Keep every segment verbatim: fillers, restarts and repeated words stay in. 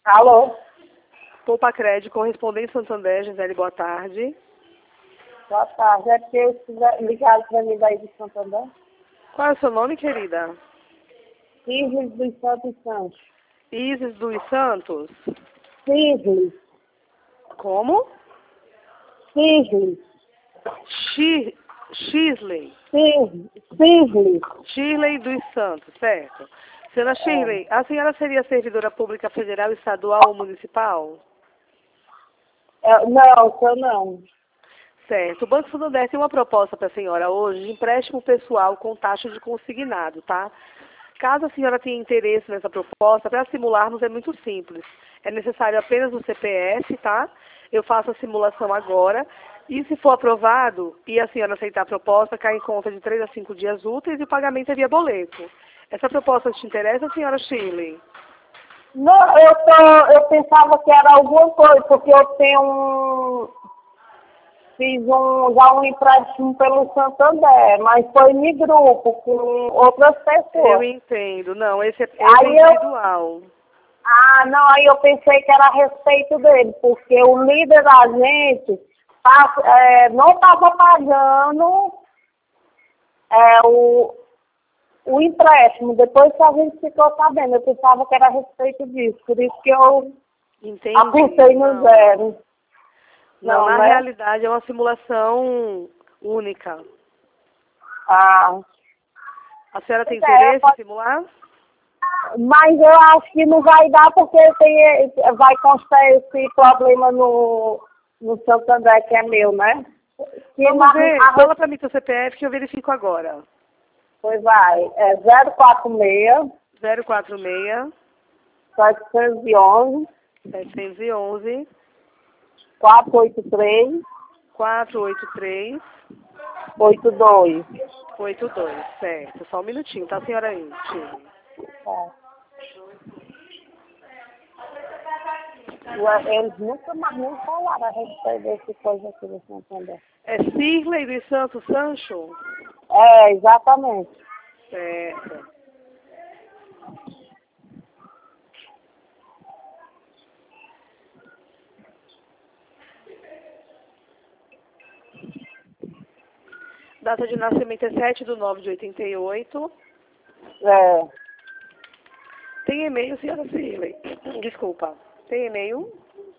Alô? Poupa Crédito, correspondente Santander, Gisele, boa tarde. Boa tarde. É porque eu ligaram para mim daí de Santander. Qual é o seu nome, querida? Cisnes dos Santos Santos. Isis dos Santos? Cisnes. Como? Cisnes. Xi- Shirley. Cisnes. Cisnes. Shirley dos Santos, certo. Senhora Shirley, a senhora seria servidora pública federal, estadual ou municipal? É, não, sou não. Certo. O Banco Santander tem uma proposta para a senhora hoje de empréstimo pessoal com taxa de consignado, tá? Caso a senhora tenha interesse nessa proposta, para simularmos é muito simples. É necessário apenas o C P F, tá? Eu faço a simulação agora. E se for aprovado e a senhora aceitar a proposta, cai em conta de três a cinco dias úteis e o pagamento é via boleto. Essa proposta te interessa, senhora Shirley? Não, eu, tô, eu pensava que era alguma coisa, porque eu tenho um... Fiz um, já um empréstimo pelo Santander, mas foi em grupo, com outras pessoas. Eu entendo. Não, esse é, esse é Aí eu- individual. Ah, não, aí eu pensei que era a respeito dele, porque o líder da gente tá, é, não estava pagando é, o, o empréstimo, depois que a gente ficou sabendo. Eu pensava que era a respeito disso, por isso que eu Entendi. apostei no Não. zero. Não, Não, na né? realidade é uma simulação única. Ah, A senhora tem Pois é, interesse em pode- simular? mas eu acho que não vai dar porque tem, vai constar esse problema no, no Santander, que é meu, né? Que Vamos na- ver. a- Fala para mim seu C P F que eu verifico agora. Pois vai, é zero quatro seis, zero quatro seis, setecentos e onze, setecentos e onze, quatrocentos e oitenta e três, quatrocentos e oitenta e três, oitenta e dois. oitenta e dois. Certo. Só um minutinho, tá, senhora aí? Shirley? Ué, eles nunca mais nem falaram a respeito desse coisa aqui do Santander. É Shirley dos Santos Sancho? É, exatamente. Certo. Data de nascimento é sete de nove de oitenta e oito. É, Tem e-mail, senhora Shirley? Desculpa. Tem e-mail?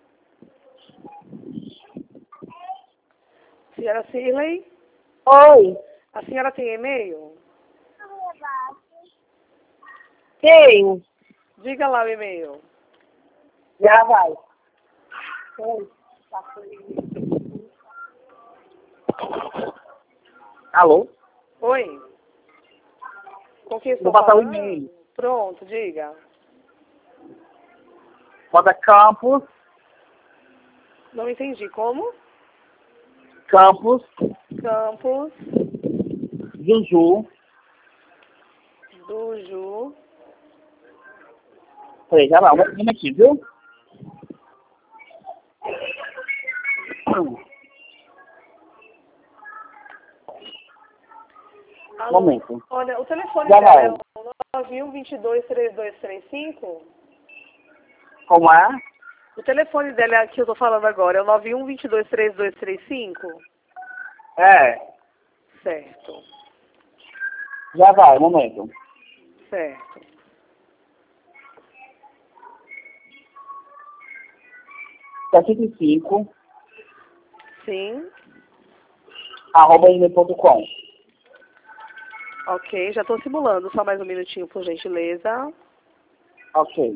Senhora Shirley? oi, A senhora tem e-mail? quem? Diga lá o e-mail. Já vai. Oi. Alô? Oi? Com quem estou Vou passar o falando? e-mail. Pronto, diga. Bota campus, Não entendi. Como? campus, Campos Juju. do Ju. Peraí, já lá, vamos aqui, viu? Alô? Momento. Olha, o telefone Já dela vai. é o nove um dois dois, três dois três cinco. Como é? O telefone dela é que eu tô falando agora é o nove um dois dois, três dois três cinco? É, Certo, já vai, momento. certo. setenta e cinco, Sim, arroba gmail ponto com. ok, já estou simulando. Só mais um minutinho, por gentileza. Ok.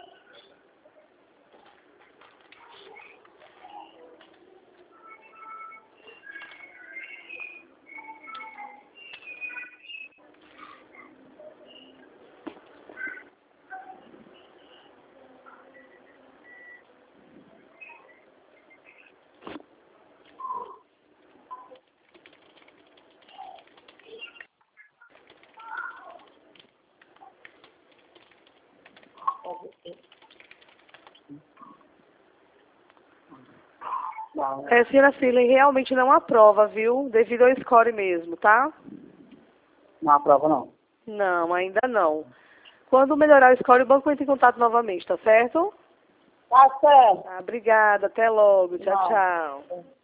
É, senhora Shirley, realmente não aprova, viu? Devido ao score mesmo, tá? Não aprova, não. Não, ainda não. Quando melhorar o score, o banco entra em contato novamente, tá certo? Tá certo. Tá, obrigada, até logo. Tchau, Não. tchau.